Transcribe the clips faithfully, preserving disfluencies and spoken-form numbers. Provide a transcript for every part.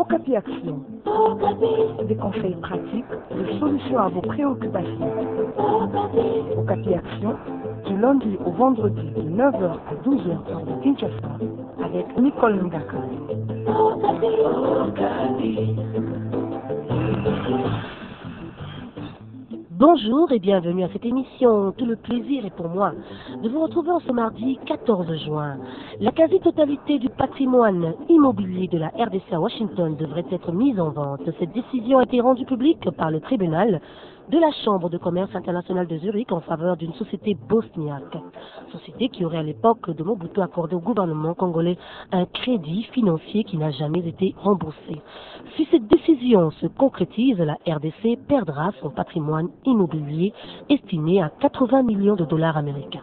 Okapi Action. Des conseils pratiques, des solutions à vos préoccupations. Okapi Action, du lundi au vendredi de neuf heures à douze heures sur le Kinshasa, avec Nicole Ngaka. Bonjour et bienvenue à cette émission. Tout le plaisir est pour moi de vous retrouver en ce mardi quatorze juin. La quasi-totalité du patrimoine immobilier de la R D C à Washington devrait être mise en vente. Cette décision a été rendue publique par le tribunal de la Chambre de commerce internationale de Zurich en faveur d'une société bosniaque. Société qui aurait à l'époque de Mobutu accordé au gouvernement congolais un crédit financier qui n'a jamais été remboursé. Si cette décision se concrétise, la R D C perdra son patrimoine immobilier estimé à quatre-vingts millions de dollars américains.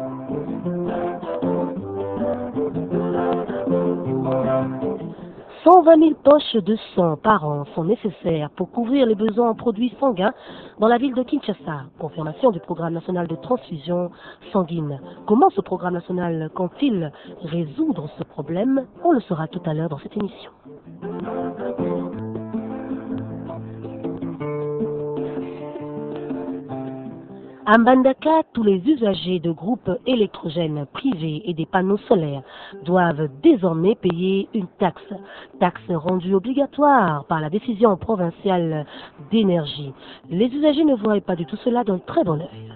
cent vingt mille poches de sang par an sont nécessaires pour couvrir les besoins en produits sanguins dans la ville de Kinshasa. Confirmation du programme national de transfusion sanguine. Comment ce programme national compte-t-il résoudre ce problème? On le saura tout à l'heure dans cette émission. À Mbandaka, tous les usagers de groupes électrogènes privés et des panneaux solaires doivent désormais payer une taxe. Taxe rendue obligatoire par la décision provinciale d'énergie. Les usagers ne voient pas du tout cela d'un très bon œil.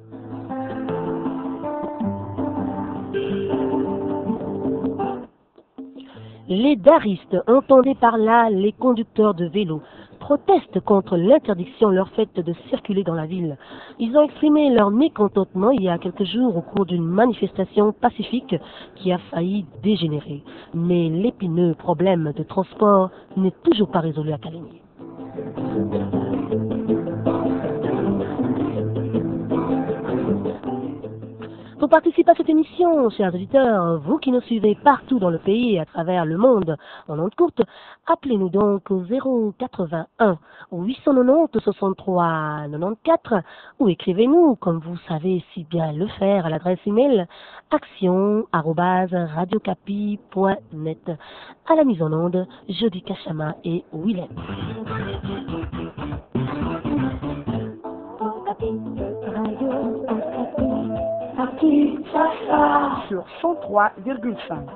Les daristes, entendez par là les conducteurs de vélos, protestent contre l'interdiction leur faite de circuler dans la ville. Ils ont exprimé leur mécontentement il y a quelques jours au cours d'une manifestation pacifique qui a failli dégénérer. Mais l'épineux problème de transport n'est toujours pas résolu à Kalénie. Pour participer à cette émission, chers auditeurs, vous qui nous suivez partout dans le pays et à travers le monde en ondes courtes, appelez-nous donc au zéro quatre-vingt-un huit cent quatre-vingt-dix soixante-trois quatre-vingt-quatorze ou écrivez-nous, comme vous savez si bien le faire, à l'adresse email action arobase radiocapi point net. À la mise en onde, Jody Kachama et Willem. Sur cent trois virgule cinq.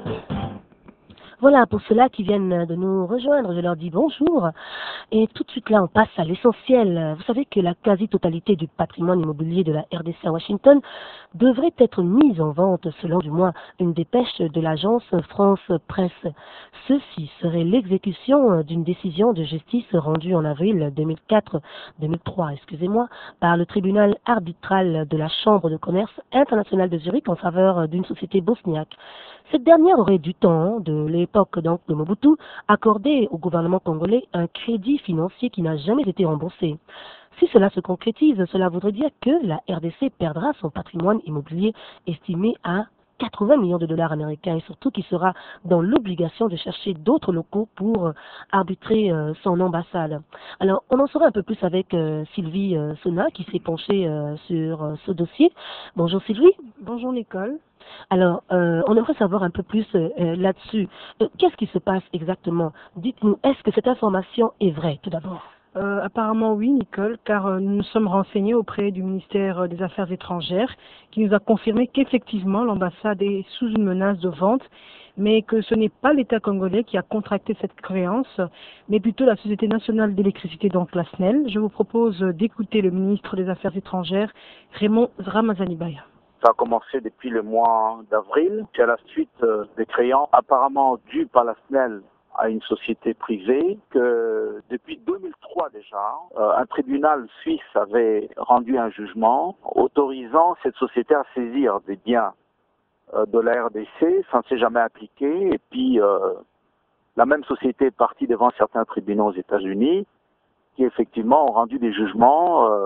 Voilà, pour ceux-là qui viennent de nous rejoindre, je leur dis bonjour. Et tout de suite là, on passe à l'essentiel. Vous savez que la quasi-totalité du patrimoine immobilier de la R D C à Washington devrait être mise en vente, selon du moins une dépêche de l'agence France Presse. Ceci serait l'exécution d'une décision de justice rendue en avril deux mille quatre, deux mille trois, excusez-moi, par le tribunal arbitral de la Chambre de commerce internationale de Zurich en faveur d'une société bosniaque. Cette dernière aurait du temps, de l'époque donc de Mobutu, accordé au gouvernement congolais un crédit financier qui n'a jamais été remboursé. Si cela se concrétise, cela voudrait dire que la R D C perdra son patrimoine immobilier estimé à quatre-vingts millions de dollars américains et surtout qui sera dans l'obligation de chercher d'autres locaux pour arbitrer euh, son ambassade. Alors, on en saura un peu plus avec euh, Sylvie euh, Sona qui s'est penchée euh, sur euh, ce dossier. Bonjour Sylvie. Bonjour Nicole. Alors, euh, on aimerait savoir un peu plus euh, là-dessus. Euh, Qu'est-ce qui se passe exactement? Dites-nous, est-ce que cette information est vraie tout d'abord? Euh, apparemment oui Nicole, car euh, nous nous sommes renseignés auprès du ministère des Affaires étrangères qui nous a confirmé qu'effectivement l'ambassade est sous une menace de vente, mais que ce n'est pas l'État congolais qui a contracté cette créance, mais plutôt la Société nationale d'électricité, donc la S N E L. Je vous propose d'écouter le ministre des Affaires étrangères, Raymond Ramazani-Baya. Ça a commencé depuis le mois d'avril. C'est à la suite euh, des créances apparemment dues par la S N E L à une société privée que depuis deux mille trois déjà, euh, un tribunal suisse avait rendu un jugement autorisant cette société à saisir des biens euh, de la R D C. Ça ne s'est jamais appliqué. Et puis, euh, la même société est partie devant certains tribunaux aux États-Unis qui effectivement ont rendu des jugements euh,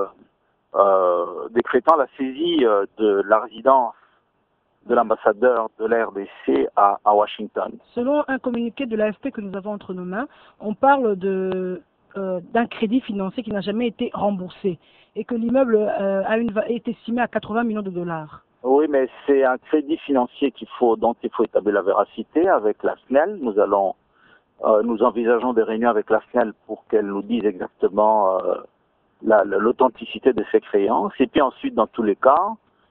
euh, décrétant la saisie euh, de la résidence de l'ambassadeur de la R D C à, à Washington. Selon un communiqué de l'A F P que nous avons entre nos mains, on parle de euh, d'un crédit financier qui n'a jamais été remboursé et que l'immeuble euh, a une, est estimé à quatre-vingts millions de dollars. Oui, mais c'est un crédit financier qu'il faut, dont il faut établir la véracité avec la S N E L. Nous allons Euh, nous envisageons des réunions avec la S N E L pour qu'elle nous dise exactement euh, la, la, l'authenticité de ces créances. Et puis ensuite, dans tous les cas,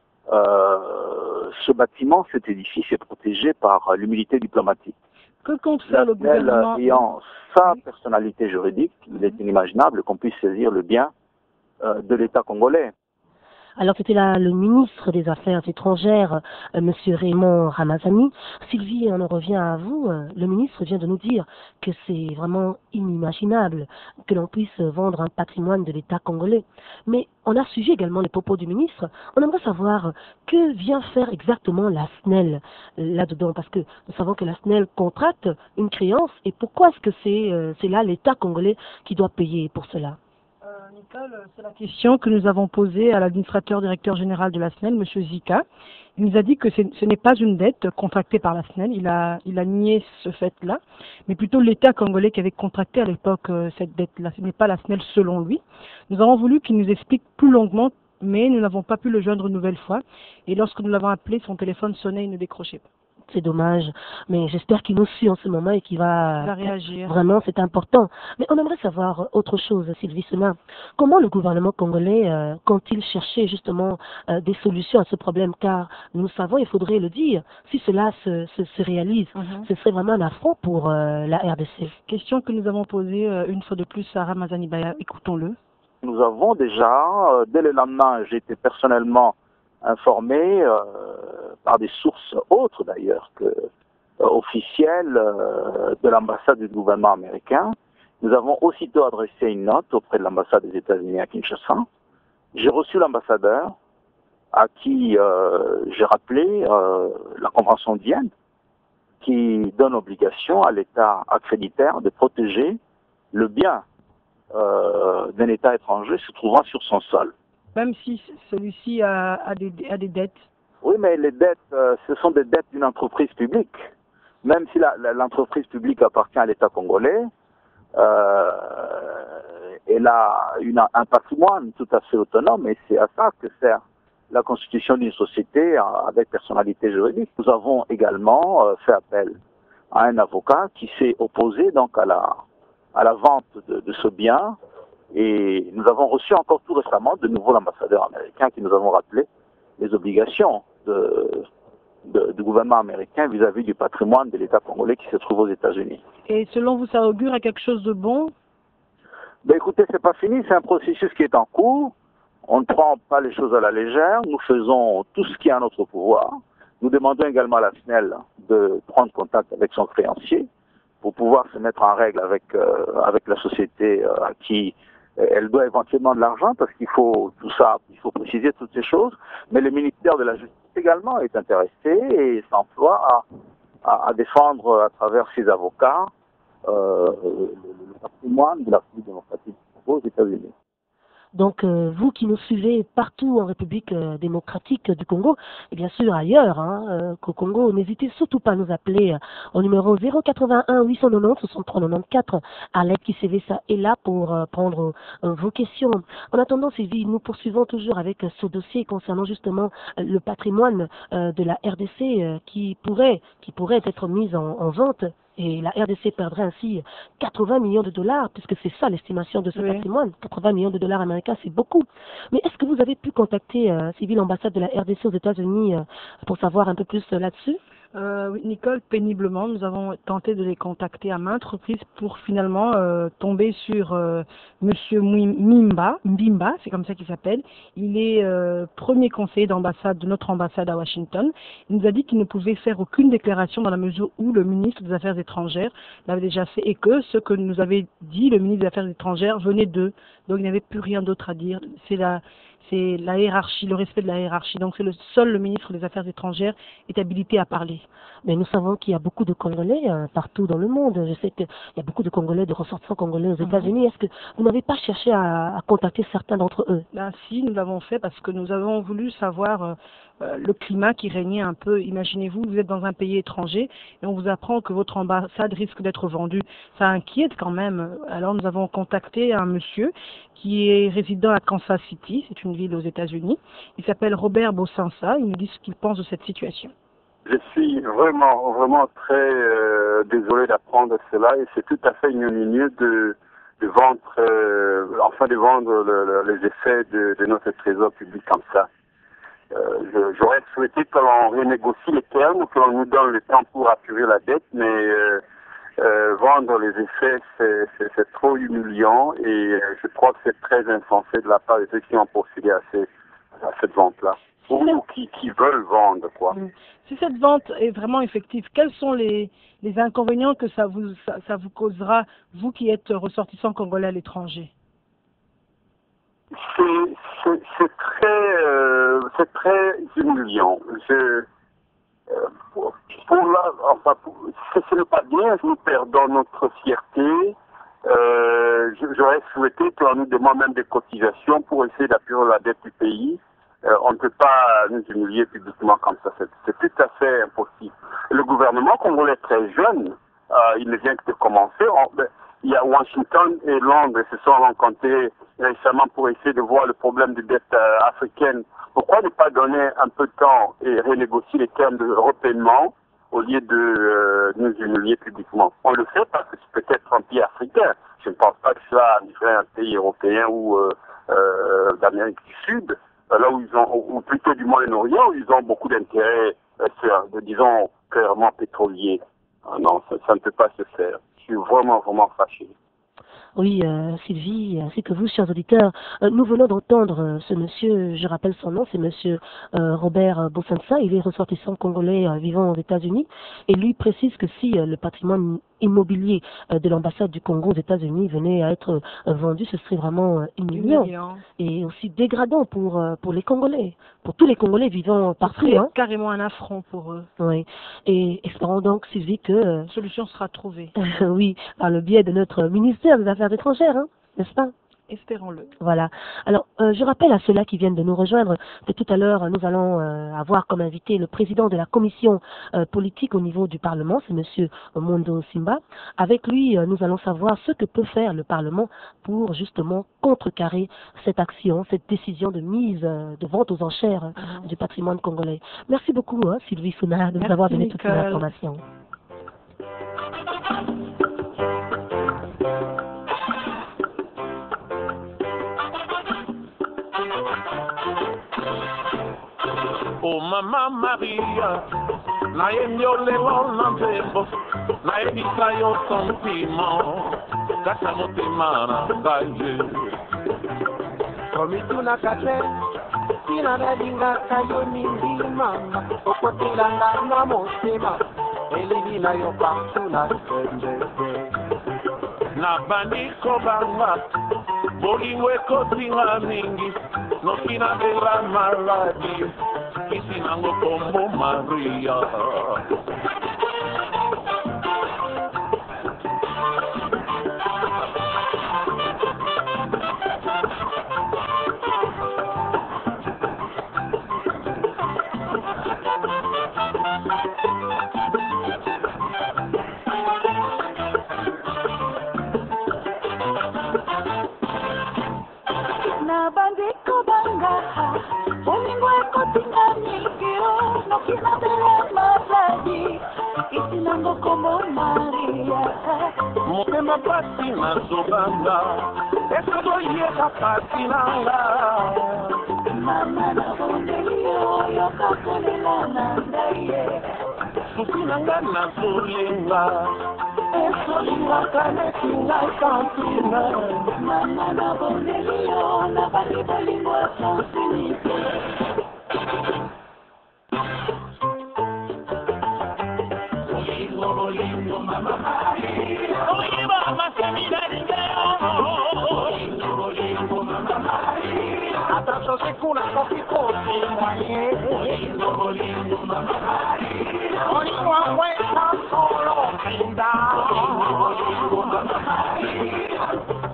euh, ce bâtiment, cet édifice est protégé par l'immunité diplomatique. Que compte faire le La S N E L gouvernement ayant sa personnalité juridique, il est inimaginable qu'on puisse saisir le bien euh, de l'État congolais. Alors c'était là le ministre des Affaires étrangères, euh, Monsieur Raymond Ramazani. Sylvie, on en revient à vous. Euh, le ministre vient de nous dire que c'est vraiment inimaginable que l'on puisse vendre un patrimoine de l'État congolais. Mais on a suivi également les propos du ministre. On aimerait savoir que vient faire exactement la S N E L là-dedans, parce que nous savons que la S N E L contracte une créance, et pourquoi est-ce que c'est euh, c'est là l'État congolais qui doit payer pour cela? Nicole, c'est la question que nous avons posée à l'administrateur directeur général de la S N E L, M. Zika. Il nous a dit que ce n'est pas une dette contractée par la S N E L, il a, il a nié ce fait-là, mais plutôt l'État congolais qui avait contracté à l'époque euh, cette dette-là. Ce n'est pas la S N E L selon lui. Nous avons voulu qu'il nous explique plus longuement, mais nous n'avons pas pu le joindre une nouvelle fois. Et lorsque nous l'avons appelé, son téléphone sonnait, il ne décrochait pas. C'est dommage, mais j'espère qu'il nous suit en ce moment et qu'il va, Il va réagir. Vraiment, c'est important. Mais on aimerait savoir autre chose, Sylvie Senin. Comment le gouvernement congolais euh, compte-t-il chercher justement euh, des solutions à ce problème? Car nous savons, il faudrait le dire, si cela se, se, se réalise, Mm-hmm. ce serait vraiment un affront pour euh, la R D C. Question que nous avons posée euh, une fois de plus à Ramazani Baya. Écoutons-le. Nous avons déjà, euh, dès le lendemain, j'ai été personnellement informé euh, par des sources autres d'ailleurs que euh, officielles euh, de l'ambassade du gouvernement américain. Nous avons aussitôt adressé une note auprès de l'ambassade des États-Unis à Kinshasa. J'ai reçu l'ambassadeur à qui euh, j'ai rappelé euh, la Convention de Vienne qui donne obligation à l'État accréditaire de protéger le bien euh, d'un État étranger se trouvant sur son sol. Même si celui-ci a, a, des, a des dettes. Oui, mais les dettes, euh, ce sont des dettes d'une entreprise publique. Même si la, la, l'entreprise publique appartient à l'État congolais, euh, elle a une, un patrimoine tout à fait autonome et c'est à ça que sert la constitution d'une société avec personnalité juridique. Nous avons également euh, fait appel à un avocat qui s'est opposé donc à la, à la vente de, de ce bien. Et nous avons reçu encore tout récemment de nouveau l'ambassadeur américain qui nous avons rappelé les obligations de, de, du gouvernement américain vis-à-vis du patrimoine de l'État congolais qui se trouve aux États-Unis. Et selon vous, ça augure à quelque chose de bon? Ben écoutez, c'est pas fini, c'est un processus qui est en cours. On ne prend pas les choses à la légère. Nous faisons tout ce qui est à notre pouvoir. Nous demandons également à la S N E L de prendre contact avec son créancier pour pouvoir se mettre en règle avec euh, avec la société euh, à qui elle doit éventuellement de l'argent, parce qu'il faut tout ça, il faut préciser toutes ces choses. Mais le ministère de la Justice également est intéressé et s'emploie à, à, à défendre à travers ses avocats euh, le, le patrimoine de la République démocratique aux États-Unis. Donc, euh, vous qui nous suivez partout en République euh, démocratique du Congo, et bien sûr ailleurs hein, euh, qu'au Congo, n'hésitez surtout pas à nous appeler euh, au numéro zéro quatre-vingt-un huit cent quatre-vingt-dix soixante-trois quatre-vingt-quatorze. Alex Kisevesa est là pour euh, prendre euh, vos questions. En attendant, Sylvie, nous poursuivons toujours avec euh, ce dossier concernant justement euh, le patrimoine euh, de la R D C euh, qui pourrait qui pourrait être mis en, en vente. Et la R D C perdrait ainsi quatre-vingts millions de dollars, puisque c'est ça l'estimation de ce Oui. patrimoine. quatre-vingts millions de dollars américains, c'est beaucoup. Mais est-ce que vous avez pu contacter euh, Sylvie, l'ambassade de la R D C aux États-Unis euh, pour savoir un peu plus euh, là-dessus? Euh, oui, Nicole, péniblement, nous avons tenté de les contacter à maintes reprises pour finalement euh, tomber sur euh, Monsieur Mimba, Mbimba, c'est comme ça qu'il s'appelle. Il est euh, premier conseiller d'ambassade de notre ambassade à Washington. Il nous a dit qu'il ne pouvait faire aucune déclaration dans la mesure où le ministre des Affaires étrangères l'avait déjà fait et que ce que nous avait dit le ministre des Affaires étrangères venait d'eux. Donc il n'y avait plus rien d'autre à dire. C'est la C'est la hiérarchie, le respect de la hiérarchie. Donc c'est le seul le ministre des Affaires étrangères est habilité à parler. Mais nous savons qu'il y a beaucoup de Congolais euh, partout dans le monde. Je sais qu'il y a beaucoup de Congolais, de ressortissants congolais aux États-Unis. Mm-hmm. Est-ce que vous n'avez pas cherché à, à contacter certains d'entre eux? Ben, si, nous l'avons fait parce que nous avons voulu savoir euh, euh, le climat qui régnait un peu. Imaginez-vous, vous êtes dans un pays étranger et on vous apprend que votre ambassade risque d'être vendue. Ça inquiète quand même. Alors nous avons contacté un monsieur qui est résident à Kansas City, c'est une ville aux États-Unis. Il s'appelle Robert Bossansa. Il nous dit ce qu'il pense de cette situation. Je suis vraiment, vraiment très euh, désolé d'apprendre vendre cela et c'est tout à fait ignominieux de, de vendre, euh, enfin de vendre le, le, les effets de, de notre trésor public comme ça. Euh, J'aurais souhaité que l'on renégocie les termes, que l'on nous donne le temps pour apurer la dette, mais euh, euh, vendre les effets, c'est trop humiliant et euh, je crois que c'est très insensé de la part de ceux qui ont procédé à, ces, à cette vente-là. Ou qui, qui veulent vendre, quoi. Si cette vente est vraiment effective, quels sont les, les inconvénients que ça vous, ça, ça vous causera, vous qui êtes ressortissant congolais à l'étranger? C'est très, euh, c'est très humiliant. Je, euh, pour, pour la, enfin, pour, ce n'est pas bien, nous perdons notre fierté. Euh, J'aurais souhaité qu'on nous demande même des cotisations pour essayer d'appuyer la dette du pays. Euh, on ne peut pas nous humilier publiquement comme ça, c'est tout à fait impossible. Le gouvernement congolais est très jeune, euh, il ne vient que de commencer. On, ben, il y a Washington et Londres se sont rencontrés récemment pour essayer de voir le problème de dette euh, africaine. Pourquoi ne pas donner un peu de temps et renégocier les termes de repaiement au lieu de euh, nous humilier publiquement? On le fait parce que c'est peut-être un pays africain. Je ne pense pas que cela arriverait à un pays européen ou euh, euh, d'Amérique du Sud, là où ils ont, ou plutôt du Moyen-Orient, où ils ont beaucoup d'intérêts, euh, disons, clairement pétroliers. Ah non, ça, ça ne peut pas se faire. Je suis vraiment, vraiment fâché. Oui, euh, Sylvie, ainsi que vous, chers auditeurs, euh, nous venons d'entendre euh, ce monsieur, je rappelle son nom, c'est monsieur euh, Robert Bosansa, il est ressortissant congolais euh, vivant aux États-Unis, et lui précise que si euh, le patrimoine immobilier euh, de l'ambassade du Congo aux États-Unis venait à être euh, vendu, ce serait vraiment euh, humiliant, humiliant et aussi dégradant pour euh, pour les Congolais, pour tous les Congolais vivant partout. C'est hein. carrément un affront pour eux. Oui, et espérons donc, Sylvie, que euh, une solution sera trouvée. oui, par le biais de notre ministère des Affaires étrangères, hein, n'est-ce pas? Espérons-le. Voilà. Alors, euh, je rappelle à ceux-là qui viennent de nous rejoindre que tout à l'heure, nous allons euh, avoir comme invité le président de la commission euh, politique au niveau du Parlement, c'est monsieur Mondo Simba. Avec lui, euh, nous allons savoir ce que peut faire le Parlement pour justement contrecarrer cette action, cette décision de mise, euh, de vente aux enchères euh, mmh. du patrimoine congolais. Merci beaucoup, hein, Sylvie Souna, de nous avoir donné toutes ces informations. Oh Mama Maria, na yenyo lelo na nzembo, na ebisa yo sentiment, kasa motema na ngai. Komituna kate, tina na dinga kayo mingi mama, okotilanga na motema, elini na yo partout na sende. Na bandi kobanga, bolingo ekotinga mingi, nokina de la maladie. Kisi nango kombo Maria. Na bandiko banga, bolingo ekotinga mikiro, nokina bela maladi, kisi nango kombo Maria. Motema pasi na zobanga, esko yeka pasi nanga. Mama na bondeli yo, yoka kolela na ndaye. Susi nanga na zolenga, eso liwaka nesinga santina. Mama na bondeli yo, na bali bolingo sansinite. Bolingo, bolingo, mama Maria. oye mama seminario. Bolingo, bolingo, mama Maria. Atraso se cuna cofi cofi maye. Bolingo, bolingo, mama Maria. Bolingo aguenta solo brinda. Bolingo, mama Maria.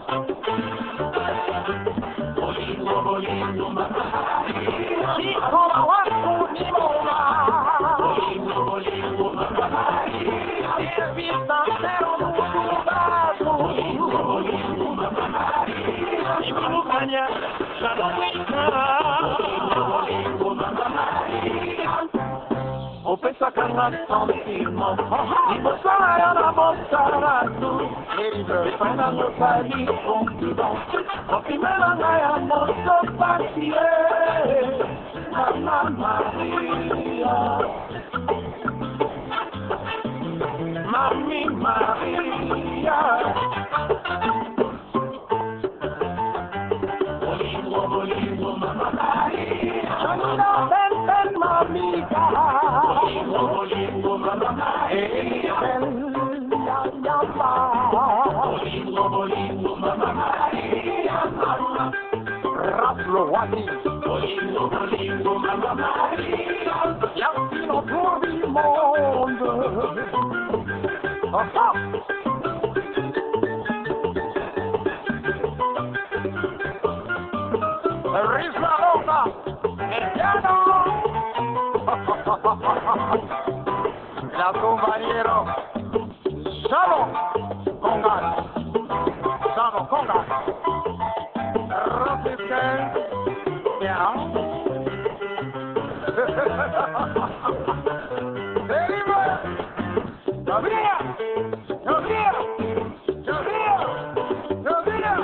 Bolingo, bolingo, mama Maria. Si toma waku ni moma. Bolingo, bolingo, mama Maria. Evita ser un mundo. Bolingo, bolingo, mama Maria. Ibukanya, Shanawika. Bolingo, bolingo, mama Maria. Opesa kanga sentiment, ibosara ya na bosara. delivery final body confident. Confident I am not so party. Mama Maria, Mami Maria. Bolingo, bolingo, Mama Maria. Chanuna, ben, ben, mamita. Bolingo, bolingo, Mama Maria. Bolingo, bolingo, Mama Maria. Raplo, wali. Bolingo, bolingo, Mama Maria. Y'a autour du monde. Oh, oh. Risarona, Indiano. La compañero. Salo, Congas. Salo, Congas. Rapidez. Yeah. Deliver. Jovia. Jovia. Jovia. Jovia.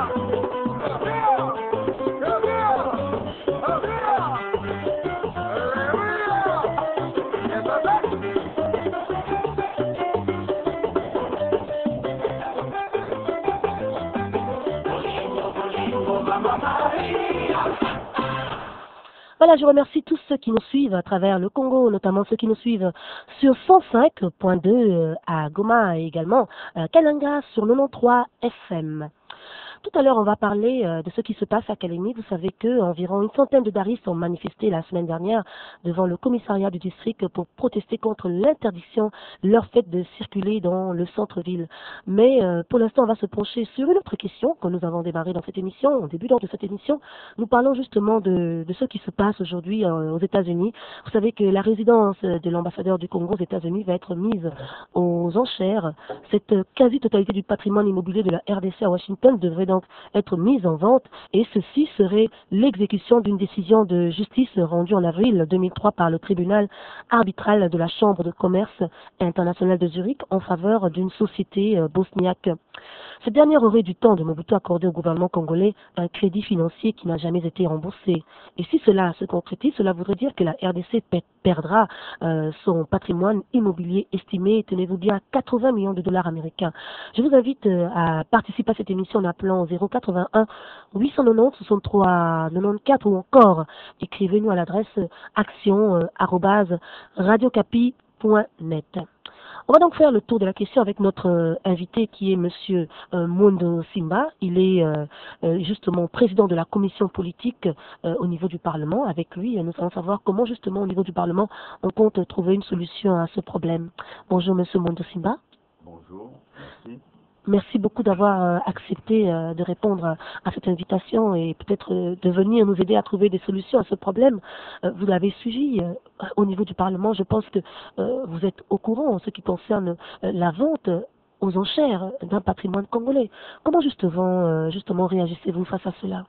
Voilà, je remercie tous ceux qui nous suivent à travers le Congo, notamment ceux qui nous suivent sur cent cinq point deux à Goma et également à Kalanga sur quatre-vingt-treize F M. Tout à l'heure, on va parler euh, de ce qui se passe à Kalemi. Vous savez que environ une centaine de Daristes ont manifesté la semaine dernière devant le commissariat du district pour protester contre l'interdiction leur faite de circuler dans le centre-ville. Mais euh, pour l'instant, on va se pencher sur une autre question que nous avons démarrée dans cette émission. Au début de cette émission, nous parlons justement de, de ce qui se passe aujourd'hui euh, aux États-Unis. Vous savez que la résidence de l'ambassadeur du Congo aux États-Unis va être mise aux enchères. Cette quasi-totalité du patrimoine immobilier de la R D C à Washington devrait donc être mise en vente et ceci serait l'exécution d'une décision de justice rendue en avril deux mille trois par le tribunal arbitral de la Chambre de commerce internationale de Zurich en faveur d'une société bosniaque. Cette dernière aurait du temps de Mobutu accordé au gouvernement congolais un crédit financier qui n'a jamais été remboursé. Et si cela se concrétise, cela voudrait dire que la R D C perdra euh, son patrimoine immobilier estimé, tenez-vous bien, à quatre-vingts millions de dollars américains. Je vous invite euh, à participer à cette émission en appelant zéro quatre-vingt-un huit cent quatre-vingt-dix soixante-treize quatre-vingt-quatorze ou encore écrivez-nous à l'adresse action arobase radiocapi point net. On va donc faire le tour de la question avec notre euh, invité qui est Monsieur euh, Mondo Simba. Il est euh, euh, justement président de la commission politique euh, au niveau du Parlement. Avec lui, nous allons savoir comment justement au niveau du Parlement on compte trouver une solution à ce problème. Bonjour Monsieur Mondo Simba. Bonjour, merci. Merci beaucoup d'avoir euh, accepté euh, de répondre à, à cette invitation et peut-être euh, de venir nous aider à trouver des solutions à ce problème. Euh, vous l'avez suivi euh, au niveau du Parlement. Je pense que euh, vous êtes au courant en ce qui concerne euh, la vente aux enchères d'un patrimoine congolais. Comment justement, euh, justement réagissez-vous face à cela?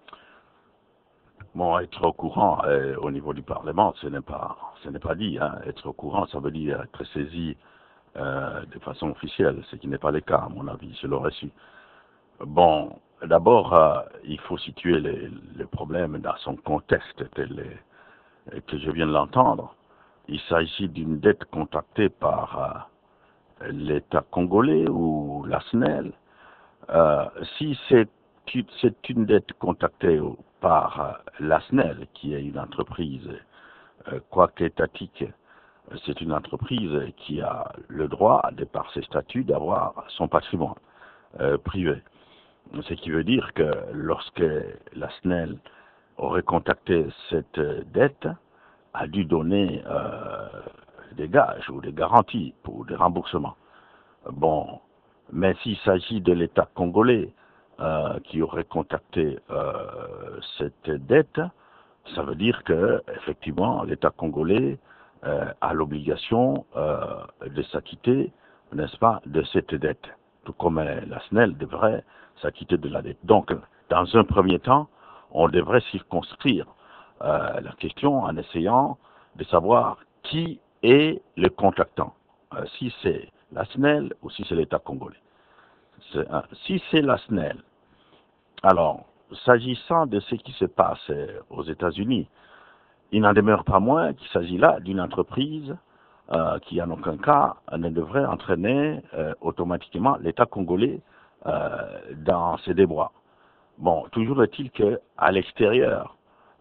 Bon, être au courant euh, au niveau du Parlement, ce n'est pas, ce n'est pas dit. Hein. Être au courant, ça veut dire être saisi Euh, de façon officielle, ce qui n'est pas le cas, à mon avis, je l'aurais su. Bon, d'abord, euh, il faut situer les, les problèmes dans son contexte tel euh, que je viens de l'entendre. Il s'agit d'une dette contractée par euh, l'État congolais ou la S N E L. Euh, si c'est, c'est une dette contractée par euh, la S N E L, qui est une entreprise, euh, quoique étatique, c'est une entreprise qui a le droit, de par ses statuts, d'avoir son patrimoine euh, privé. Ce qui veut dire que lorsque la S N E L aurait contacté cette dette, a dû donner euh, des gages ou des garanties pour des remboursements. Bon, mais s'il s'agit de l'État congolais euh, qui aurait contacté euh, cette dette, ça veut dire que effectivement l'État congolais Euh, a l'obligation euh, de s'acquitter, n'est-ce pas, de cette dette, tout comme euh, la S N E L devrait s'acquitter de la dette. Donc, dans un premier temps, on devrait circonscrire euh, la question en essayant de savoir qui est le contractant, euh, si c'est la S N E L ou si c'est l'État congolais. Un, si c'est la S N E L, alors, s'agissant de ce qui se passe aux États-Unis, il n'en demeure pas moins qu'il s'agit là d'une entreprise euh, qui, en aucun cas, ne devrait entraîner euh, automatiquement l'État congolais euh, dans ses déboires. Bon, toujours est-il qu'à l'extérieur,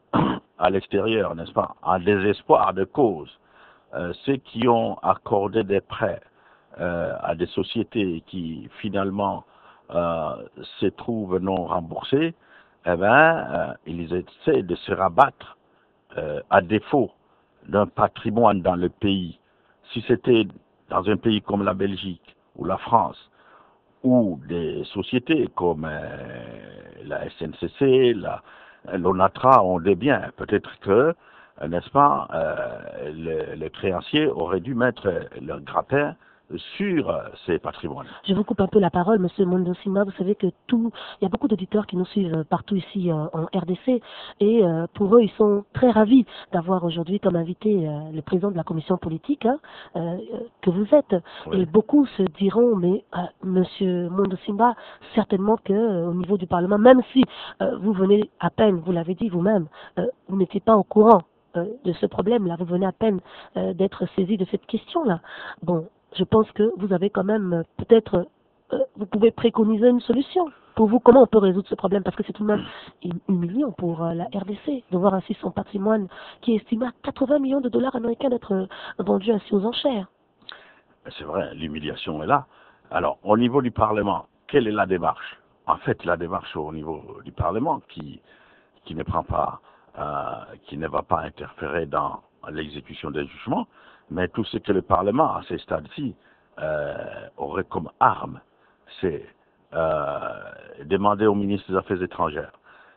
à l'extérieur, n'est-ce pas, en désespoir de cause, euh, ceux qui ont accordé des prêts euh, à des sociétés qui, finalement, euh, se trouvent non remboursées, eh bien, euh, ils essaient de se rabattre euh, à défaut d'un patrimoine dans le pays. Si c'était dans un pays comme la Belgique ou la France, ou des sociétés comme euh, la S N C C, la, l'ONATRA ont des biens, peut-être que, euh, n'est-ce pas, euh, les, les créanciers auraient dû mettre leur grappin sur euh, ces patrimoines. Je vous coupe un peu la parole, Monsieur Mondo Simba. Vous savez que tout, il y a beaucoup d'auditeurs qui nous suivent partout ici euh, en R D C, et euh, pour eux, ils sont très ravis d'avoir aujourd'hui comme invité euh, le président de la commission politique hein, euh, que vous êtes. Oui. Et beaucoup se diront, mais euh, Monsieur Mondo Simba, certainement que euh, au niveau du Parlement, même si euh, vous venez à peine, vous l'avez dit vous-même, euh, vous n'étiez pas au courant euh, de ce problème-là, vous venez à peine euh, d'être saisi de cette question-là. Bon. Je pense que vous avez quand même, peut-être, euh, vous pouvez préconiser une solution. Pour vous, comment on peut résoudre ce problème? Parce que c'est tout de même humiliant pour euh, la R D C de voir ainsi son patrimoine qui est estimé à quatre-vingts millions de dollars américains d'être euh, vendu ainsi aux enchères. C'est vrai, l'humiliation est là. Alors, au niveau du Parlement, quelle est la démarche? En fait, la démarche au niveau du Parlement qui, qui ne prend pas, euh, qui ne va pas interférer dans l'exécution des jugements, mais tout ce que le Parlement, à ces stades-ci, euh, aurait comme arme, c'est euh, demander au ministre des Affaires étrangères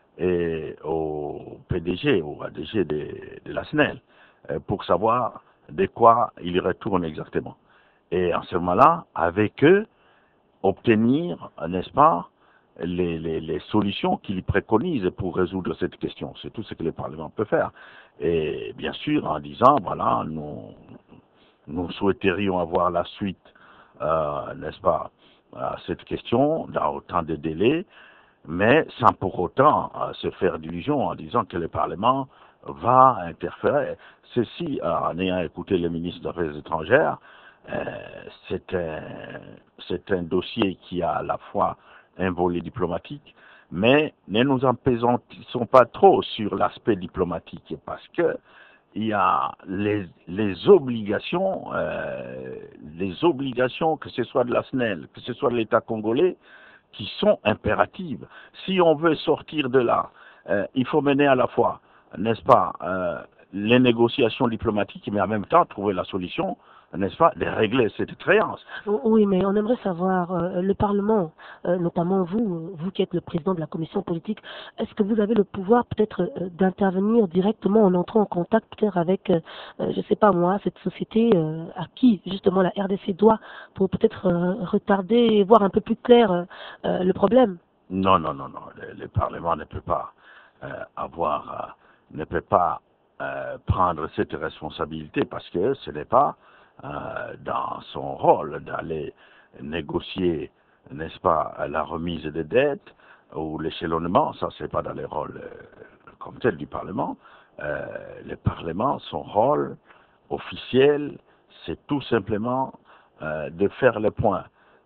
et au P D G, ou A D G de, de la S N E L, euh, pour savoir de quoi il retourne exactement. Et en ce moment-là, avec eux, obtenir, n'est-ce pas, les, les, les solutions qu'ils préconisent pour résoudre cette question. C'est tout ce que le Parlement peut faire. Et bien sûr, en disant, voilà, nous, nous souhaiterions avoir la suite, euh, n'est-ce pas, à cette question, dans autant de délais, mais sans pour autant euh, se faire d'illusions en disant que le Parlement va interférer. Ceci, euh, en ayant écouté le ministre des Affaires étrangères, euh, c'est un, c'est un dossier qui a à la fois un volet diplomatique, mais ne nous empésantissons pas trop sur l'aspect diplomatique, parce que il y a les, les obligations, euh, les obligations, que ce soit de la S N E L, que ce soit de l'État congolais, qui sont impératives. Si on veut sortir de là, euh, il faut mener à la fois, n'est-ce pas, euh, les négociations diplomatiques, mais en même temps trouver la solution, n'est-ce pas, de régler cette créance. Oui, mais on aimerait savoir, euh, le Parlement, euh, notamment vous, vous qui êtes le président de la commission politique, est-ce que vous avez le pouvoir peut-être euh, d'intervenir directement en entrant en contact peut-être avec, euh, je ne sais pas moi, cette société euh, à qui justement la R D C doit, pour peut-être euh, retarder et voir un peu plus clair euh, euh, le problème? Non, non, non, non, le, le Parlement ne peut pas euh, avoir, euh, ne peut pas euh, prendre cette responsabilité, parce que ce n'est pas Euh, dans son rôle d'aller négocier, n'est-ce pas, la remise des dettes ou l'échelonnement. Ça, c'est pas dans les rôles euh, comme tel du Parlement. Euh, le Parlement, son rôle officiel, c'est tout simplement euh, de faire le point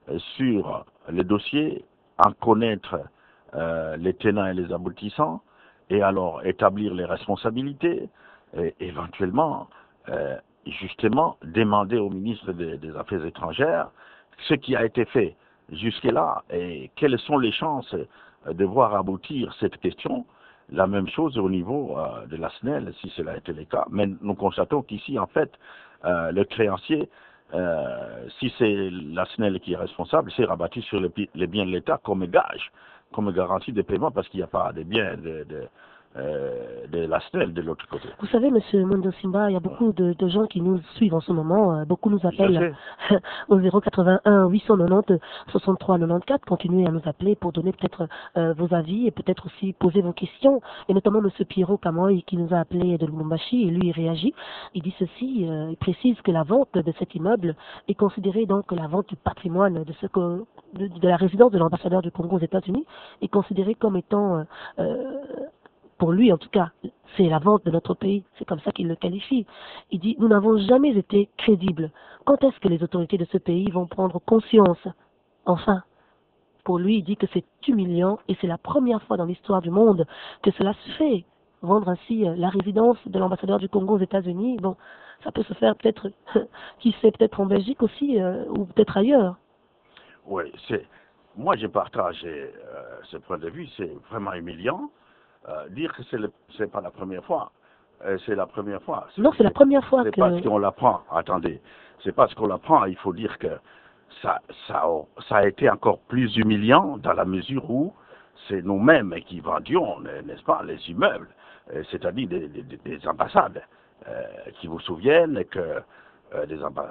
sur les dossiers, en connaître euh, les tenants et les aboutissants, et alors établir les responsabilités, et éventuellement euh, justement demander au ministre des, des Affaires étrangères ce qui a été fait jusque-là et quelles sont les chances de voir aboutir cette question. La même chose au niveau euh, de la S N E L, si cela a été le cas. Mais nous constatons qu'ici, en fait, euh, le créancier, euh, si c'est la S N E L qui est responsable, c'est rabattu sur les, les biens de l'État comme gage, comme garantie de paiement, parce qu'il n'y a pas de biens de, de, euh, de la S N E L de l'autre côté. Vous savez, Monsieur Mondo Simba, il y a beaucoup de, de gens qui nous suivent en ce moment. Euh, beaucoup nous appellent au zéro quatre-vingt-un huit cent quatre-vingt-dix soixante-trois quatre-vingt-quatorze. Continuez à nous appeler pour donner peut-être euh, vos avis et peut-être aussi poser vos questions. Et notamment Monsieur Pierrot Kamoy qui nous a appelé de Lubumbashi et lui il réagit. Il dit ceci, euh, il précise que la vente de cet immeuble est considérée donc la vente du patrimoine de ce que de, de la résidence de l'ambassadeur du Congo aux États-Unis est considérée comme étant euh, euh, pour lui, en tout cas, c'est la vente de notre pays. C'est comme ça qu'il le qualifie. Il dit, nous n'avons jamais été crédibles. Quand est-ce que les autorités de ce pays vont prendre conscience? Enfin, pour lui, il dit que c'est humiliant et c'est la première fois dans l'histoire du monde que cela se fait. Vendre ainsi la résidence de l'ambassadeur du Congo aux États-Unis, bon, ça peut se faire peut-être, qui sait, peut-être en Belgique aussi, euh, ou peut-être ailleurs. Oui, c'est, moi je partage euh, ce point de vue, c'est vraiment humiliant. Euh, dire que c'est, le, c'est pas la première fois, euh, c'est la première fois. C'est, non, c'est la première fois c'est que... parce qu'on l'apprend, attendez, c'est parce qu'on l'apprend, il faut dire que ça, ça, ça a été encore plus humiliant dans la mesure où c'est nous-mêmes qui vendions, n'est-ce pas, les immeubles, euh, c'est-à-dire des, des, des ambassades, euh, qui vous souviennent que euh, des ambassades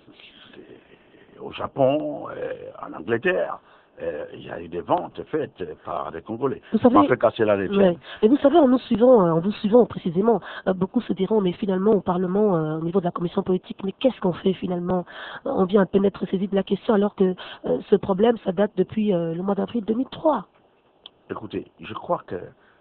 au Japon, euh, en Angleterre, Euh, il y a eu des ventes faites par des Congolais. Vous savez, on fait casser la ouais. Et vous savez, en nous suivant, en vous suivant précisément, euh, beaucoup se diront, mais finalement, au Parlement, euh, au niveau de la commission politique, mais qu'est-ce qu'on fait finalement? On vient à peine être saisi de la question, alors que euh, ce problème, ça date depuis euh, le mois d'avril deux mille trois. Écoutez, je crois que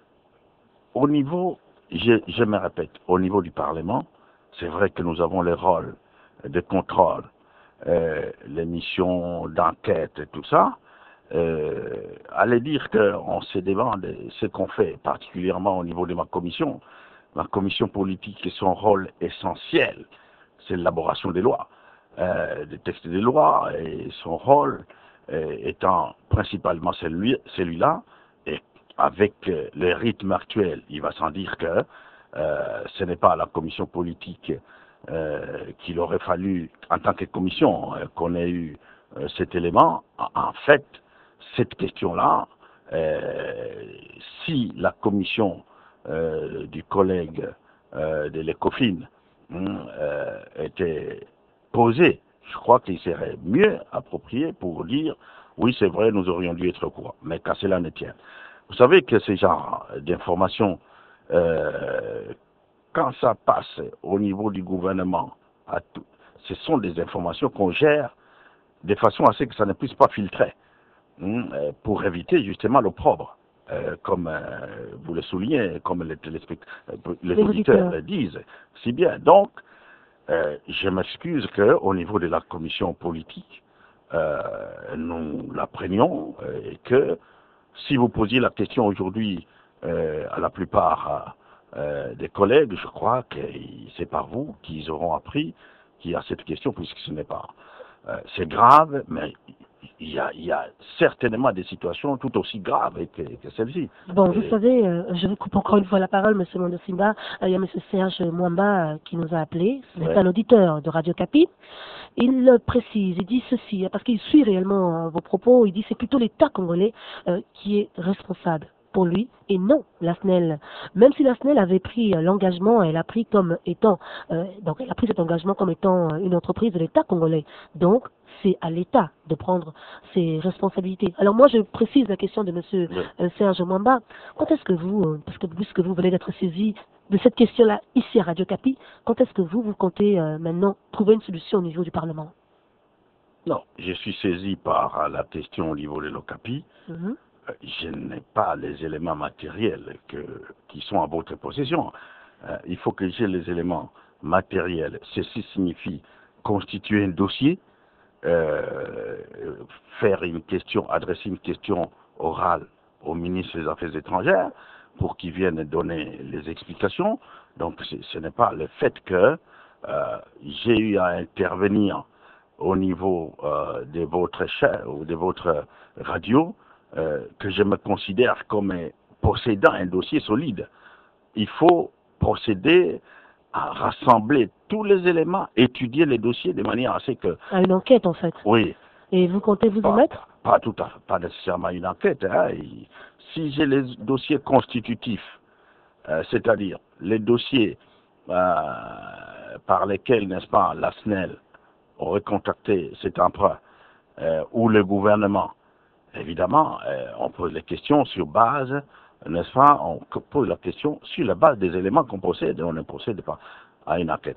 au niveau, je, je me répète, au niveau du Parlement, c'est vrai que nous avons les rôles de contrôle, euh, les missions d'enquête et tout ça. Euh, aller dire qu'on se demande ce qu'on fait, particulièrement au niveau de ma commission. Ma commission politique, son rôle essentiel, c'est l'élaboration des lois, euh, des textes des lois, et son rôle euh, étant principalement celui, celui-là, et avec euh, le rythme actuel, il va sans dire que euh, ce n'est pas à la commission politique euh, qu'il aurait fallu, en tant que commission, euh, qu'on ait eu euh, cet élément. En, en fait, cette question-là, euh, si la commission euh, du collègue euh, de l'ECOFIN euh, était posée, je crois qu'il serait mieux approprié pour dire oui, c'est vrai, nous aurions dû être au courant, mais qu'à cela ne tienne. Vous savez que ce genre d'informations, euh, quand ça passe au niveau du gouvernement, à tout, ce sont des informations qu'on gère de façon à ce que ça ne puisse pas filtrer, hein, pour éviter justement l'opprobre, euh, comme euh, vous le soulignez, comme les, téléspect- les auditeurs le disent si bien. Donc, euh, je m'excuse qu'au niveau de la commission politique, euh, nous l'apprenions euh, et que si vous posiez la question aujourd'hui euh, à la plupart euh, des collègues, je crois que c'est par vous qu'ils auront appris qu'il y a cette question, puisque ce n'est pas... Euh, c'est grave, mais il y, a, il y a certainement des situations tout aussi graves que, que celle-ci. Bon, et... vous savez, euh, je vous coupe encore une fois la parole, M. Mondo Simba. Euh, il y a M. Serge Mwamba euh, qui nous a appelé. C'est ouais. un auditeur de Radio Capi. Il euh, précise, il dit ceci, parce qu'il suit réellement euh, vos propos, il dit c'est plutôt l'État congolais euh, qui est responsable pour lui, et non la S N E L. Même si la S N E L avait pris euh, l'engagement, elle a pris comme étant, euh, donc elle a pris cet engagement comme étant euh, une entreprise de l'État congolais. Donc, c'est à l'État de prendre ses responsabilités. Alors moi, je précise la question de M. Oui. Euh, Serge Mwamba. Quand est-ce que vous, euh, parce que puisque vous venez d'être saisi de cette question-là ici à Radio Capi, quand est-ce que vous, vous comptez euh, maintenant trouver une solution au niveau du Parlement? Non, je suis saisi par la question au niveau de l'Ocapi. Mm-hmm. Je n'ai pas les éléments matériels que, qui sont à votre possession. Euh, il faut que j'ai les éléments matériels. Ceci signifie constituer un dossier, euh, faire une question, adresser une question orale au ministre des Affaires étrangères pour qu'il vienne donner les explications. Donc ce n'est pas le fait que euh, j'ai eu à intervenir au niveau euh, de votre chaîne ou de votre radio, Euh, que je me considère comme possédant un dossier solide. Il faut procéder à rassembler tous les éléments, étudier les dossiers de manière à ce que... À une enquête, en fait. Oui. Et vous comptez vous pas, y mettre? Pas tout à fait, pas nécessairement une enquête. Hein. Si j'ai les dossiers constitutifs euh, c'est-à-dire les dossiers euh, par lesquels, n'est-ce pas, la S N E L aurait contacté cet emprunt, euh, ou le gouvernement, évidemment, euh, on pose les questions sur base, n'est-ce pas, on pose la question sur la base des éléments qu'on possède, et on ne procède pas à une enquête.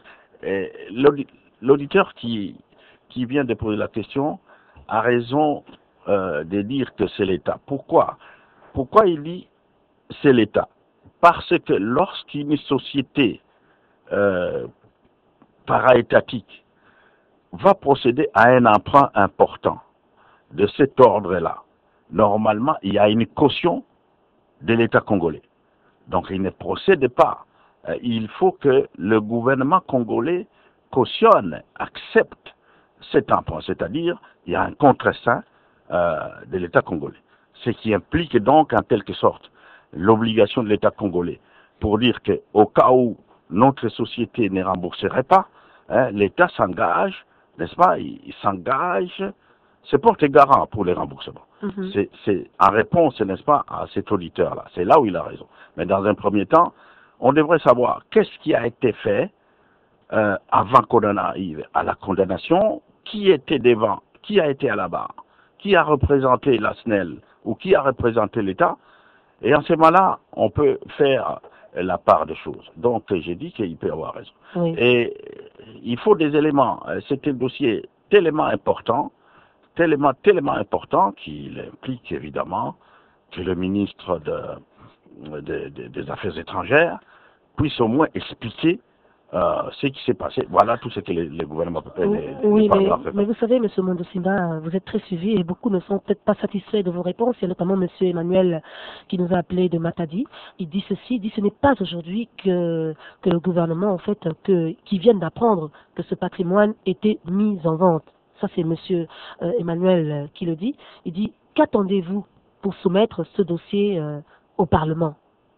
L'auditeur qui, qui vient de poser la question a raison euh, de dire que c'est l'État. Pourquoi? Pourquoi il dit c'est l'État? Parce que lorsqu'une société euh, para-étatique va procéder à un emprunt important de cet ordre-là, normalement, il y a une caution de l'État congolais. Donc, il ne procède pas. Euh, il faut que le gouvernement congolais cautionne, accepte cet emprunt, c'est-à-dire il y a un contre-saint euh, de l'État congolais. Ce qui implique donc en quelque sorte l'obligation de l'État congolais pour dire qu'au cas où notre société ne rembourserait pas, hein, l'État s'engage, n'est-ce pas, il, il s'engage, se porte garant pour les remboursements. Mm-hmm. C'est en réponse, n'est-ce pas, à cet auditeur-là. C'est là où il a raison. Mais dans un premier temps, on devrait savoir qu'est-ce qui a été fait euh, avant qu'on en arrive à la condamnation, qui était devant, qui a été à la barre, qui a représenté la S N E L ou qui a représenté l'État. Et en ce moment-là, on peut faire la part des choses. Donc, j'ai dit qu'il peut avoir raison. Oui. Et il faut des éléments. C'est un dossier tellement important, tellement, tellement important qu'il implique évidemment que le ministre de, de, de, des Affaires étrangères puisse au moins expliquer euh, ce qui s'est passé. Voilà tout ce que les, les gouvernements peuvent faire. Oui, oui mais, mais vous savez, M. Mondo Simba, vous êtes très suivi et beaucoup ne sont peut-être pas satisfaits de vos réponses. Il y a notamment M. Emmanuel qui nous a appelé de Matadi. Il dit ceci, il dit ce n'est pas aujourd'hui que, que le gouvernement, en fait, que, qui viennent d'apprendre que ce patrimoine était mis en vente. Ça, c'est M. Euh, Emmanuel qui le dit. Il dit, qu'attendez-vous pour soumettre ce dossier euh, au Parlement?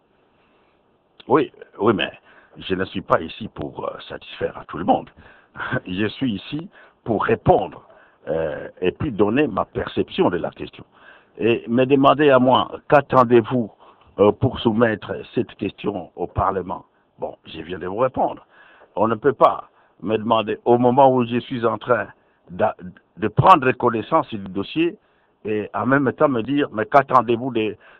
Oui, oui, mais je ne suis pas ici pour euh, satisfaire à tout le monde. Je suis ici pour répondre euh, et puis donner ma perception de la question. Et me demander à moi, qu'attendez-vous euh, pour soumettre cette question au Parlement? Bon, je viens de vous répondre. On ne peut pas me demander, au moment où je suis en train de, de prendre connaissance du dossier, et en même temps me dire, mais qu'attendez-vous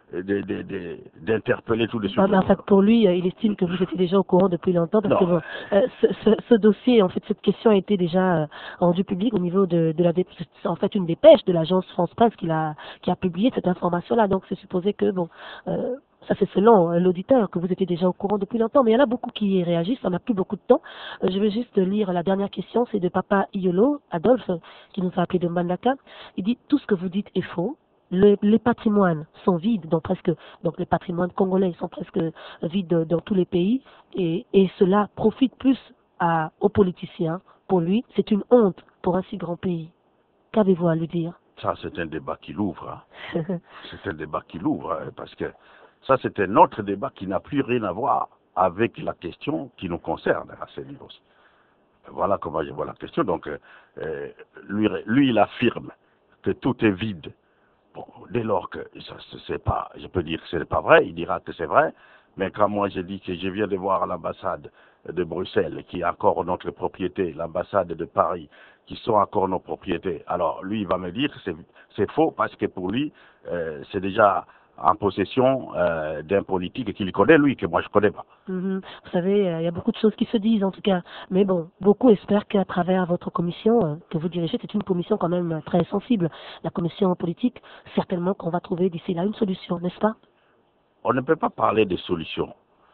d'interpeller tout de suite? En fait, pour lui, il estime que vous étiez déjà au courant depuis longtemps, parce non. que bon, euh, ce, ce, ce dossier, en fait, cette question a été déjà euh, rendue publique au niveau de, de la, en fait, une dépêche de l'agence France Presse qui a, qui a publié cette information-là. Donc, c'est supposé que, bon, euh, ça c'est selon euh, l'auditeur, que vous étiez déjà au courant depuis longtemps. Mais il y en a beaucoup qui réagissent, on n'a plus beaucoup de temps. Euh, je vais juste lire la dernière question, c'est de Papa Iolo, Adolphe, qui nous a appelé de Mbandaka. Il dit, tout ce que vous dites est faux. Le, les patrimoines sont vides, donc presque, donc les patrimoines congolais sont presque vides dans tous les pays, et, et cela profite plus à, aux politiciens. Pour lui, c'est une honte pour un si grand pays. Qu'avez-vous à lui dire? Ça, c'est un débat qui l'ouvre. Hein. C'est un débat qui l'ouvre, hein, parce que ça, c'est un autre débat qui n'a plus rien à voir avec la question qui nous concerne à ce niveau. Voilà comment je vois la question. Donc, euh, lui, lui, il affirme que tout est vide. Bon, dès lors que ça, c'est pas, je peux dire que ce n'est pas vrai, il dira que c'est vrai, mais quand moi je dis que je viens de voir l'ambassade de Bruxelles, qui est encore notre propriété, l'ambassade de Paris, qui sont encore nos propriétés, alors lui il va me dire que c'est faux, parce que pour lui, euh, c'est déjà en possession euh, d'un politique qu'il connaît, lui, que moi je ne connais pas. Mm-hmm. Vous savez, il euh, y a beaucoup de choses qui se disent, en tout cas. Mais bon, beaucoup espèrent qu'à travers votre commission euh, que vous dirigez, c'est une commission quand même très sensible, la commission politique, certainement qu'on va trouver d'ici là une solution, n'est-ce pas? On ne peut pas parler de solution.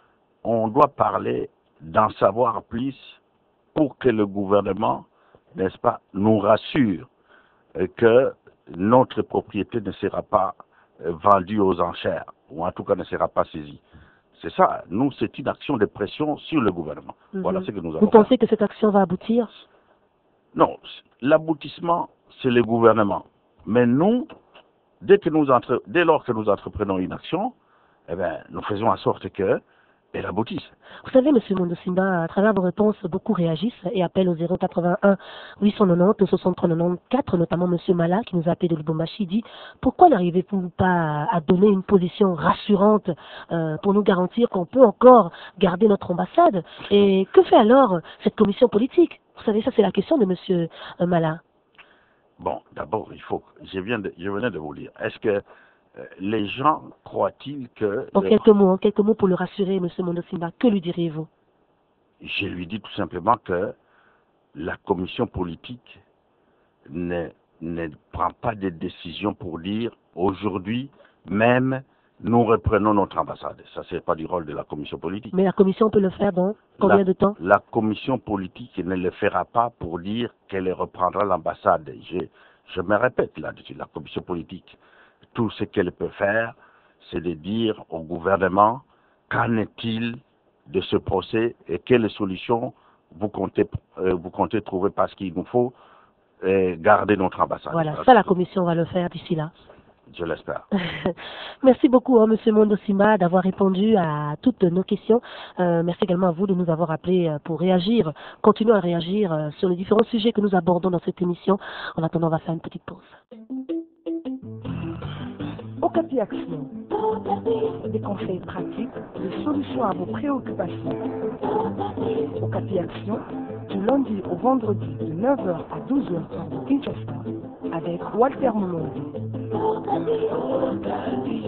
On doit parler d'en savoir plus pour que le gouvernement, n'est-ce pas, nous rassure euh, que notre propriété ne sera pas vendu aux enchères, ou en tout cas ne sera pas saisi. C'est ça, nous, c'est une action de pression sur le gouvernement. Mm-hmm. Voilà ce que nous avons. Vous pensez que cette action va aboutir? Non, l'aboutissement, c'est le gouvernement. Mais nous, dès, que nous entre, dès lors que nous entreprenons une action, eh bien, nous faisons en sorte que elle aboutisse. Vous savez, M. Mondo Simba, à travers vos réponses, beaucoup réagissent et appellent au zéro quatre-vingt-un huit cent quatre-vingt-dix soixante-trois quatre-vingt-quatorze, notamment M. Mala, qui nous a appelé de Lubumbashi, dit « Pourquoi n'arrivez-vous pas à donner une position rassurante euh, pour nous garantir qu'on peut encore garder notre ambassade ?» Et que fait alors cette commission politique? Vous savez, ça c'est la question de M. Mala. Bon, d'abord, il faut, je, viens de, je venais de vous dire, est-ce que euh, les gens croient-ils que... En le... quelques mots, en quelques mots pour le rassurer, M. Mondo Simba, que lui diriez-vous? Je lui dis tout simplement que la commission politique ne, ne prend pas de décision pour dire aujourd'hui même nous reprenons notre ambassade. Ça, c'est pas du rôle de la commission politique. Mais la commission peut le faire dans combien la, de temps? La commission politique ne le fera pas pour dire qu'elle reprendra l'ambassade. Je, je me répète là-dessus, la commission politique, tout ce qu'elle peut faire, c'est de dire au gouvernement qu'en est-il de ce procès et quelles solutions vous comptez, euh, vous comptez trouver, parce qu'il nous faut euh, garder notre ambassade. Voilà, ça la commission va le faire d'ici là. Je l'espère. Merci beaucoup, hein, M. Mondo Simba, d'avoir répondu à toutes nos questions. Euh, merci également à vous de nous avoir appelés euh, pour réagir, continuer à réagir euh, sur les différents sujets que nous abordons dans cette émission. En attendant, on va faire une petite pause. Okapi Action, des conseils pratiques, des solutions à vos préoccupations. Okapi Action, du lundi au vendredi de neuf heures à douze heures heure de Kinshasa, avec Walter Momondi.